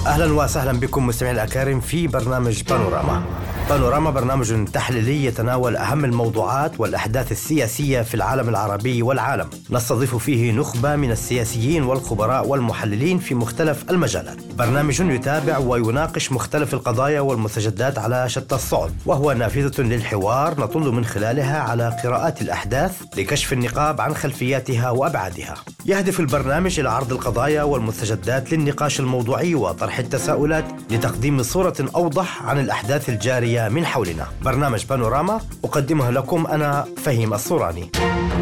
أهلا وسهلا بكم مستمعين الأكارم في برنامج بانوراما. بانوراما برنامج تحليلي يتناول أهم الموضوعات والأحداث السياسية في العالم العربي والعالم. نستضيف فيه نخبة من السياسيين والخبراء والمحللين في مختلف المجالات. برنامج يتابع ويناقش مختلف القضايا والمستجدات على شتى الصعد، وهو نافذة للحوار نطل من خلالها على قراءات الأحداث لكشف النقاب عن خلفياتها وأبعادها. يهدف البرنامج إلى عرض القضايا والمستجدات للنقاش الموضوعي وطرح التساؤلات لتقديم صورة أوضح عن الأحداث الجارية من حولنا. برنامج بانوراما أقدمه لكم أنا فهيم الصوراني.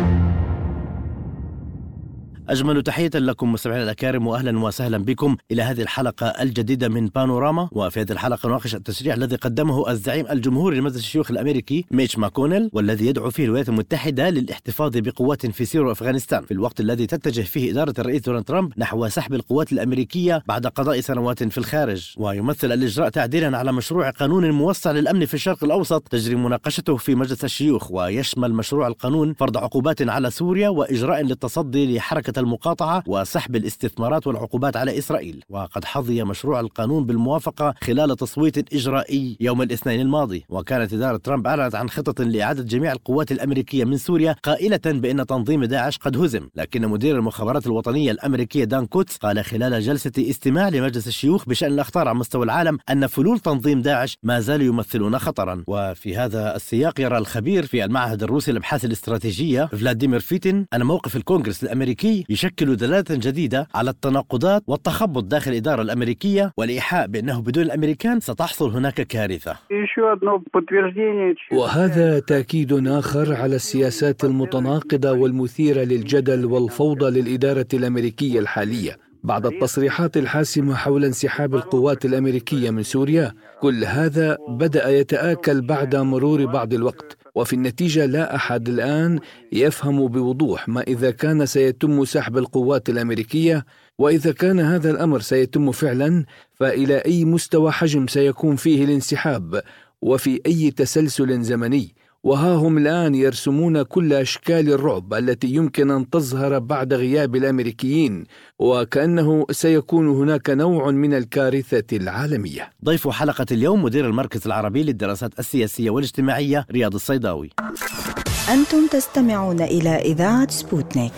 أجمل تحية لكم مستمعينا الأكارم، وأهلا وسهلا بكم إلى هذه الحلقة الجديدة من بانوراما. وفي هذه الحلقة نناقش التشريع الذي قدمه الزعيم الجمهوري لمجلس الشيوخ الأمريكي ميتش ماكونيل، والذي يدعو فيه الولايات المتحدة للاحتفاظ بقوات في سوريا وأفغانستان، في الوقت الذي تتجه فيه إدارة الرئيس دونالد ترامب نحو سحب القوات الأمريكية بعد قضاء سنوات في الخارج. ويمثل الإجراء تعديلا على مشروع قانون موسع للأمن في الشرق الأوسط تجري مناقشته في مجلس الشيوخ، ويشمل مشروع القانون فرض عقوبات على سوريا وإجراء للتصدي لحركة المقاطعة وسحب الاستثمارات والعقوبات على إسرائيل. وقد حظي مشروع القانون بالموافقة خلال تصويت إجرائي يوم الاثنين الماضي. وكانت إدارة ترامب أعلنت عن خطط لإعادة جميع القوات الأمريكية من سوريا، قائلة بأن تنظيم داعش قد هزم. لكن مدير المخابرات الوطنية الأمريكية دان كوتس قال خلال جلسة استماع لمجلس الشيوخ بشأن الأخطار على مستوى العالم أن فلول تنظيم داعش ما زالوا يمثلون خطرا. وفي هذا السياق يرى الخبير في المعهد الروسي للأبحاث الاستراتيجية فلاديمير فيتين أن موقف الكونغرس الأمريكي يشكل دلالة جديدة على التناقضات والتخبط داخل الإدارة الأمريكية، والإيحاء بأنه بدون الأمريكان ستحصل هناك كارثة. وهذا تأكيد آخر على السياسات المتناقضة والمثيرة للجدل والفوضى للإدارة الأمريكية الحالية. بعد التصريحات الحاسمة حول انسحاب القوات الأمريكية من سوريا، كل هذا بدأ يتآكل بعد مرور بعض الوقت، وفي النتيجة لا أحد الآن يفهم بوضوح ما إذا كان سيتم سحب القوات الأمريكية، وإذا كان هذا الأمر سيتم فعلا فإلى أي مستوى حجم سيكون فيه الانسحاب وفي أي تسلسل زمني. وها هم الآن يرسمون كل أشكال الرعب التي يمكن أن تظهر بعد غياب الأمريكيين، وكأنه سيكون هناك نوع من الكارثة العالمية. ضيف حلقة اليوم مدير المركز العربي للدراسات السياسية والاجتماعية رياض الصيداوي. أنتم تستمعون إلى إذاعة سبوتنيك.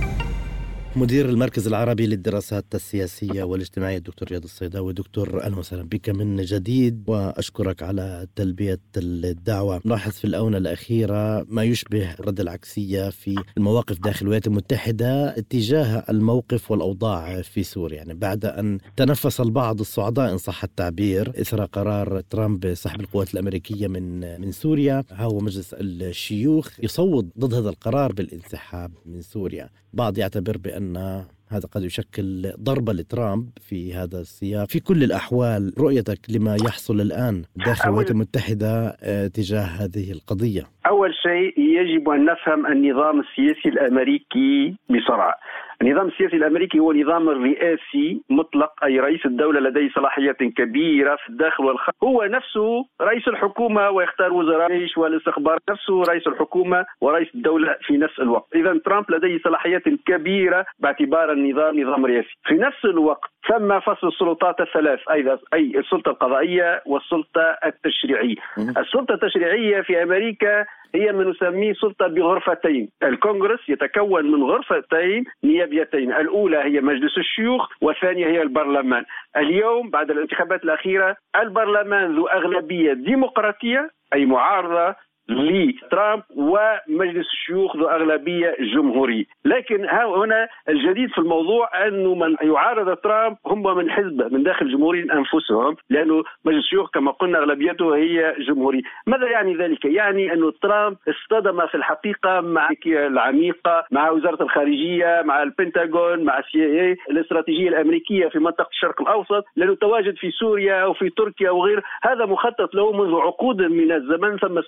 مدير المركز العربي للدراسات السياسية والاجتماعية الدكتور رياض الصيداوي. دكتور أهلا وسهلا بك من جديد، وأشكرك على تلبية الدعوة. نلاحظ في الآونة الأخيرة ما يشبه الرد العكسية في المواقف داخل الولايات المتحدة اتجاه الموقف والأوضاع في سوريا، يعني بعد أن تنفس البعض الصعداء إن صح التعبير إثر قرار ترامب بسحب القوات الأمريكية من سوريا، هو مجلس الشيوخ يصوت ضد هذا القرار بالانسحاب من سوريا. بعض يعتبر بأن هذا قد يشكل ضربة لترامب في هذا السياق. في كل الأحوال رؤيتك لما يحصل الآن داخل الولايات المتحدة تجاه هذه القضية؟ أول شيء يجب أن نفهم النظام السياسي الأمريكي بسرعة. النظام السياسي الأمريكي هو نظام رئاسي مطلق، أي رئيس الدولة لديه صلاحيات كبيرة في الداخل والخارج، هو نفسه رئيس الحكومة ويختار وزراء الجيش والاستخبار، نفسه رئيس الحكومة ورئيس الدولة في نفس الوقت. إذا ترامب لديه صلاحيات كبيرة باعتبار النظام نظام رئاسي. في نفس الوقت ثم فصل السلطات الثلاث، أي السلطة القضائية والسلطة التشريعية. السلطة التشريعية في أمريكا هي ما نسميه سلطة بغرفتين. الكونغرس يتكون من غرفتين نيابيتين، الأولى هي مجلس الشيوخ والثانية هي البرلمان. اليوم بعد الانتخابات الأخيرة البرلمان ذو أغلبية ديمقراطية أي معارضة لترامب، ومجلس الشيوخ ذو أغلبية جمهورية. لكن هنا الجديد في الموضوع أنه من يعارض ترامب هم من حزبه من داخل جمهوريين أنفسهم، لأنه مجلس الشيوخ كما قلنا أغلبيته هي جمهورية. ماذا يعني ذلك؟ يعني أنه ترامب اصطدم في الحقيقة مع العميقة، مع وزارة الخارجية، مع البنتاغون، مع CIA الاستراتيجية الأمريكية في منطقة الشرق الأوسط، لأنه تواجد في سوريا وفي تركيا وغير. هذا مخطط له منذ عقود من الزمن، ثم استراتيجية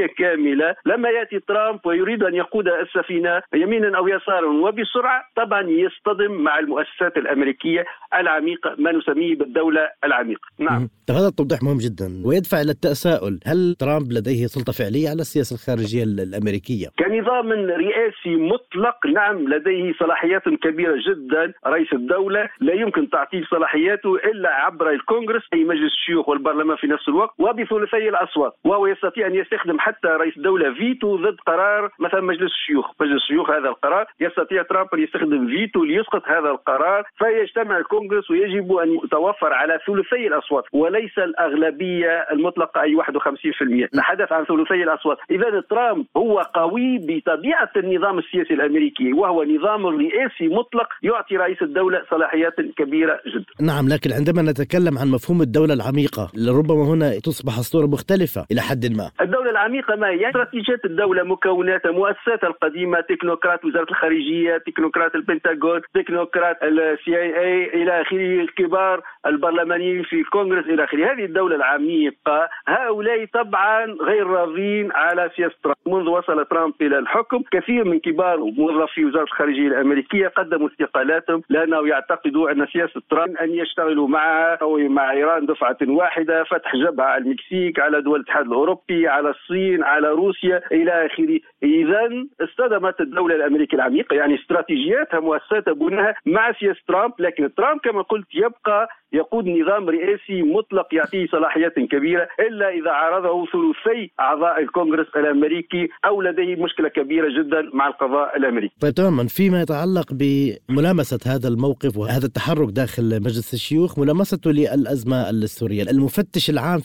الأمريكية كاملة. لما يأتي ترامب ويريد أن يقود السفينة يمينا أو يسارا وبسرعة، طبعا يصطدم مع المؤسسات الأمريكية العميقة، ما نسميه بالدولة العميقة. نعم. هذا التوضيح مهم جدا ويدفع إلى التساؤل: هل ترامب لديه سلطة فعلية على السياسة الخارجية الأمريكية؟ كنظام رئاسي مطلق نعم، لديه صلاحيات كبيرة جدا. رئيس الدولة لا يمكن تعطيل صلاحياته إلا عبر الكونغرس أي مجلس الشيوخ والبرلمان في نفس الوقت وبثلثي الأصوات، وهو يستطيع أن يستخدم حتى رئيس الدولة فيتو ضد قرار مثلا مجلس الشيوخ. مجلس الشيوخ هذا القرار يستطيع ترامب أن يستخدم فيتو ليسقط هذا القرار، فيجتمع الكونغرس ويجب أن يتوفر على ثلثي الأصوات وليس الأغلبية المطلقة أي 51%. نتحدث عن ثلثي الأصوات. إذا ترامب هو قوي بطبيعة النظام السياسي الأمريكي، وهو نظام رئاسي مطلق يعطي رئيس الدولة صلاحيات كبيرة جدا. نعم، لكن عندما نتكلم عن مفهوم الدولة العميقة لربما هنا تصبح الصورة مختلفة إلى حد ما. الدولة العميقة ما هي؟ استراتيجيات الدولة، مكوناتها، مؤسساتها القديمة، تكنوقراط وزارة الخارجية، تكنوقراط البنتاغون، تكنوقراط CIA إلى آخره، الكبار البرلمانيين في الكونغرس إلى آخره. هذه الدولة العميقة هؤلاء طبعا غير راضين على سياسة ترامب. منذ وصل ترامب إلى الحكم كثير من كبار موظفي وزارة الخارجية الأمريكية قدموا استقالاتهم لأنه يعتقدوا أن سياسة ترامب أن يشتغلوا معها أو مع إيران دفعة واحدة، فتح جبهة على المكسيك، على دول الاتحاد الأوروبي، على الصين، على روسيا إلى آخره. إذن اصطدمت الدولة الأمريكية العميقة، يعني استراتيجياتها مؤسساتها بناها مع سياسة ترامب. لكن ترامب كما قلت يبقى يقود نظام رئاسي مطلق يعطيه صلاحيات كبيرة إلا إذا عارضه ثلثي أعضاء الكونغرس الأمريكي أو لديه مشكلة كبيرة جدا مع القضاء الأمريكي. طيب تماما. فيما يتعلق بملامسة هذا الموقف وهذا التحرك داخل مجلس الشيوخ، ملامسته للأزمة السورية، المفتش العام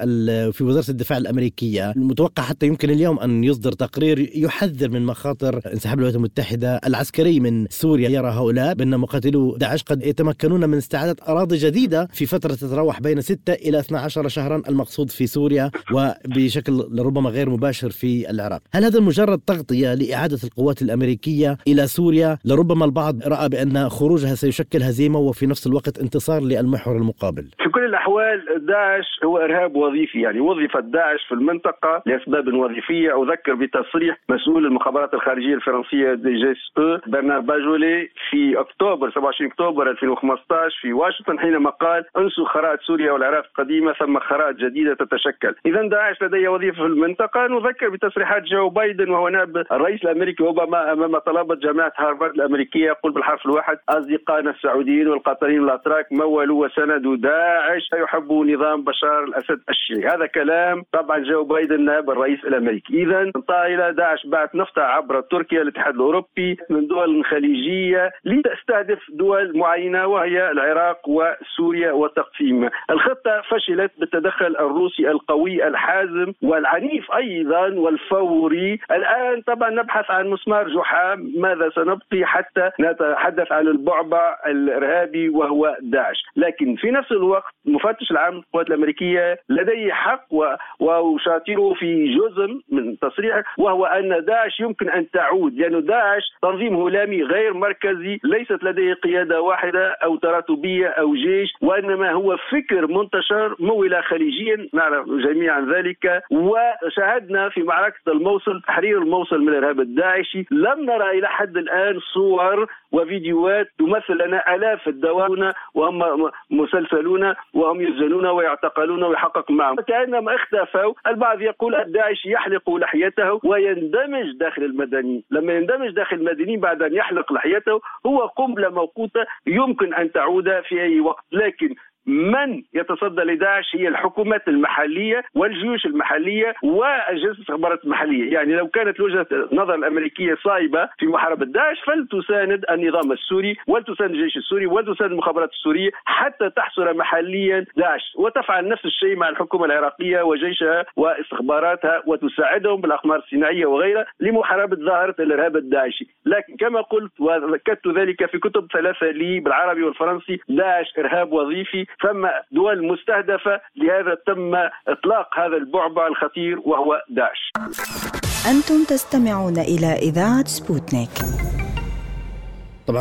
في وزارة الدفاع الأمريكية المتوقع حتى يمكن اليوم أن يصدر تقرير يحذر من مخاطر انسحاب الولايات المتحدة العسكري من سوريا. يرى هؤلاء بأن مقاتلو داعش قد يتمكنون من استعادة أراضي جديدة في فترة تتراوح بين 6 إلى 12 شهرا، المقصود في سوريا وبشكل لربما غير مباشر في العراق. هل هذا مجرد تغطية لإعادة القوات الأمريكية إلى سوريا؟ لربما البعض رأى بأن خروجها سيشكل هزيمة وفي نفس الوقت انتصار للمحور المقابل. في كل الأحوال داعش هو إرهاب وظيفي، يعني وظفت داعش في المنطقة لأسباب وظيفية. أذكر بتصريح مسؤول المخابرات الخارجية الفرنسية DGSE برنار باجولي في أكتوبر 27 أكتوبر 2015 في واشنطن، حينما قال: انسوا خرائط سوريا والعراق القديمة، ثم خرائط جديدة تتشكل. إذا داعش لديه وظيفة في المنطقة. نذكر بتصريحات جو بايدن وهو نائب الرئيس الأمريكي أوباما أمام طلبة جامعة هارفارد الأمريكية، يقول بالحرف الواحد: أصدقائنا السعوديين والقطريين والأتراك مولوا وسندوا داعش، يحبوا نظام بشار الأسد الشيعي. هذا كلام طبعا جو بايدن نائب الرئيس الأمريكي. إذا طائلة داعش بعت نفطها عبر تركيا، الاتحاد الأوروبي، من دول خليجية لتستهدف دول معينة وهي العراق وسوريا وتقسيمها. الخطة فشلت بالتدخل الروسي القوي الحازم والعنيف أيضا والفوري. الآن طبعا نبحث عن مسمار جحام، ماذا سنبقي حتى نتحدث عن البعبع الإرهابي وهو داعش. لكن في نفس الوقت مفتش العام للقوات الأمريكية لديه حق وأشاطره في جزء من تصريحه، وهو أن داعش يمكن أن تعود، لأن يعني داعش تنظيم هلامي غير مركزي، ليست لديه قيادة واحدة أو تراتبية أو جيش، وإنما هو فكر منتشر مولى خليجيا، نعرف جميعا ذلك. وشاهدنا في معركة الموصل تحرير الموصل من الإرهاب الداعشي. لم نرى إلى حد الآن صور وفيديوهات تمثل لنا آلاف الدواء وهم مسلسلون وهم يسجنون ويعتقلون ويحقق معهم، كأنما اختفوا. البعض يقول الداعش يحلق لحيته ويندمج داخل المدنيين. لما يندمج داخل المدنيين بعد أن يحلق لحيته هو قنبلة موقوتة يمكن أن تعود في أي وقت. لكن من يتصدى لداعش هي الحكومات المحلية والجيوش المحلية والجهات الاستخبارات المحلية. يعني لو كانت وجهة نظر الأمريكية صائبة في محاربة داعش فلتساند النظام السوري ولتساند الجيش السوري ولتساند المخابرات السورية حتى تحصر محليا داعش، وتفعل نفس الشيء مع الحكومة العراقية وجيشها واستخباراتها وتساعدهم بالأقمار الصناعية وغيرها لمحاربة ظاهرة الإرهاب الداعشي. لكن كما قلت وذكرت ذلك في كتب 3 لي بالعربي والفرنسي، داعش إرهاب وظيفي، ثم دول مستهدفة، لهذا تم إطلاق هذا البعبع الخطير وهو داعش. أنتم تستمعون إلى إذاعة سبوتنيك. طبعا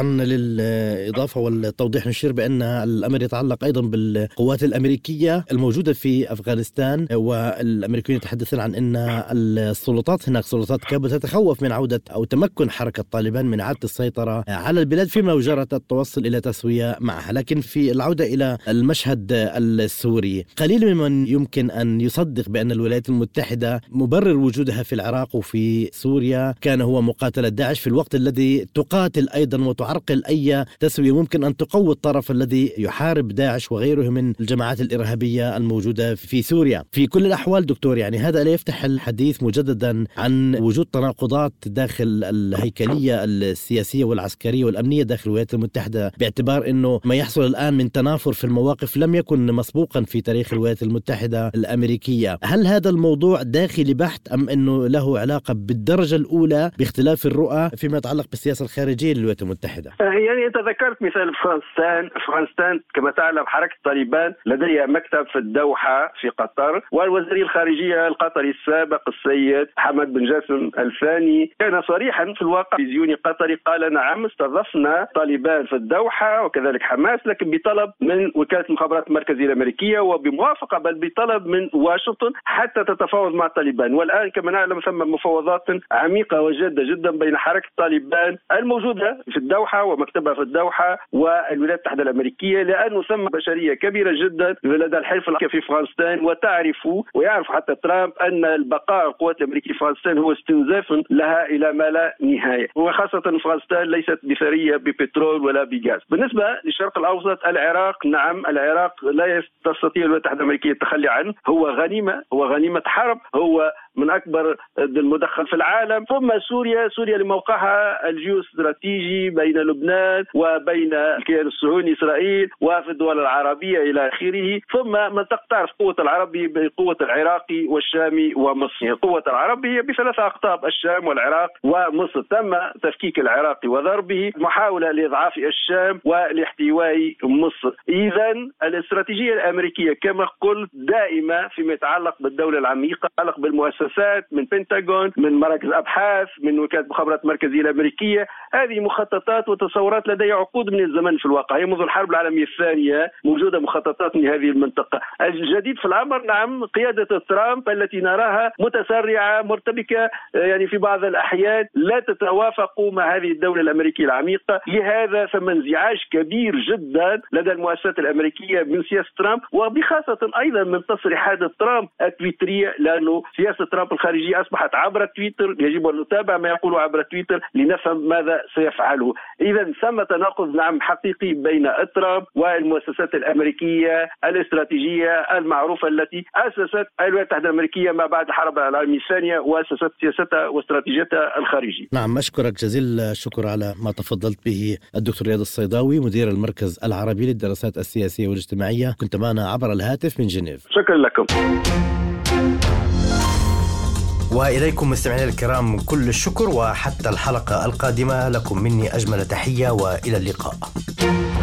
للإضافة والتوضيح نشير بأن الأمر يتعلق أيضا بالقوات الأمريكية الموجودة في أفغانستان، والأمريكيون يتحدثون عن أن السلطات هناك، سلطات كابول، تتخوف من عودة أو تمكن حركة طالبان من إعادة السيطرة على البلاد فيما جرت التوصل إلى تسوية معها. لكن في العودة إلى المشهد السوري، قليل ممن يمكن أن يصدق بأن الولايات المتحدة مبرر وجودها في العراق وفي سوريا كان هو مقاتلة داعش، في الوقت الذي تقاتل أيضا وتعرقل أي تسوية ممكن أن تقوي الطرف الذي يحارب داعش وغيره من الجماعات الإرهابية الموجودة في سوريا. في كل الأحوال دكتور، يعني هذا لا يفتح الحديث مجددا عن وجود تناقضات داخل الهيكلية السياسية والعسكرية والأمنية داخل الولايات المتحدة، باعتبار أنه ما يحصل الآن من تنافر في المواقف لم يكن مسبوقا في تاريخ الولايات المتحدة الأمريكية. هل هذا الموضوع داخلي بحت أم أنه له علاقة بالدرجة الأولى باختلاف الرؤى فيما يتعلق بالسياسة الخارجية للولايات المتحدة؟ يعني أنت ذكرت مثال أفغانستان كما تعلم حركة طالبان لديها مكتب في الدوحة في قطر، والوزير الخارجية القطري السابق السيد حمد بن جاسم الثاني كان صريحا في الواقع تلفزيوني قطري، قال نعم استضفنا طالبان في الدوحة وكذلك حماس، لكن بطلب من وكالة المخابرات المركزية الأمريكية وبموافقة بل بطلب من واشنطن حتى تتفاوض مع طالبان. والآن كما نعلم ثم مفاوضات عميقة وجادة جدا بين حركة طالبان الموجودة في الدوحة ومكتبها في الدوحة والولايات المتحدة الأمريكية، لأنه ثم بشرية كبيرة جدا لدى الحلف في أفغانستان، ويعرف حتى ترامب أن البقاء القوات الأمريكية في أفغانستان هو استنزاف لها إلى ما لا نهاية، وخاصة أفغانستان ليست بثرية ببترول ولا بغاز. بالنسبة للشرق الأوسط، العراق نعم، العراق لا تستطيع الولايات المتحدة الأمريكية التخلي عنه، هو غنيمة حرب، هو من أكبر المدخل في العالم. ثم سوريا لموقعها الجيوستراتيجي بين لبنان وبين الكيان الصهيوني إسرائيل وفي الدول العربية إلى آخره. ثم منطقة تعرف قوة العربي بقوة العراقي والشامي ومصر. قوة العربي بثلاثة أقطاب، الشام والعراق ومصر. تم تفكيك العراقي وضربه، محاولة لإضعاف الشام ولاحتواء مصر. إذن الاستراتيجية الأمريكية كما قلت دائمة فيما يتعلق بالدولة العميقة، يتعلق بالمؤسسات من بنتاغون، من مراكز أبحاث، من وكالة المخابرات المركزية الأمريكية. هذه مخططات وتصورات لدي عقود من الزمن في الواقع، هي منذ الحرب العالمية الثانية موجودة مخططات لهذه المنطقة. الجديد في الأمر نعم قيادة ترامب التي نراها متسرعة مرتبكة، يعني في بعض الأحيان لا تتوافق مع هذه الدولة الأمريكية العميقة. لهذا ثم انزعاج كبير جدا لدى المؤسسات الأمريكية من سياسة ترامب، وبخاصة أيضا من تصريحات ترامب التويترية، لأنه سياسة ترامب الخارجية أصبحت عبر تويتر، يجب أن نتابع ما يقوله عبر تويتر لنفهم ماذا سيفعله. إذا ثم تناقض نعم حقيقي بين ترامب والمؤسسات الأمريكية الاستراتيجية المعروفة التي أسست الولايات المتحدة الأمريكية ما بعد الحرب العالمية الثانية وأسست سياستها واستراتيجيتها الخارجية. نعم، أشكرك جزيل الشكر على ما تفضلت به الدكتور رياض الصيداوي، مدير المركز العربي للدراسات السياسية والاجتماعية، كنت معنا عبر الهاتف من جنيف. شكرا لكم. وإليكم مستمعينا الكرام كل الشكر، وحتى الحلقة القادمة لكم مني أجمل تحية وإلى اللقاء.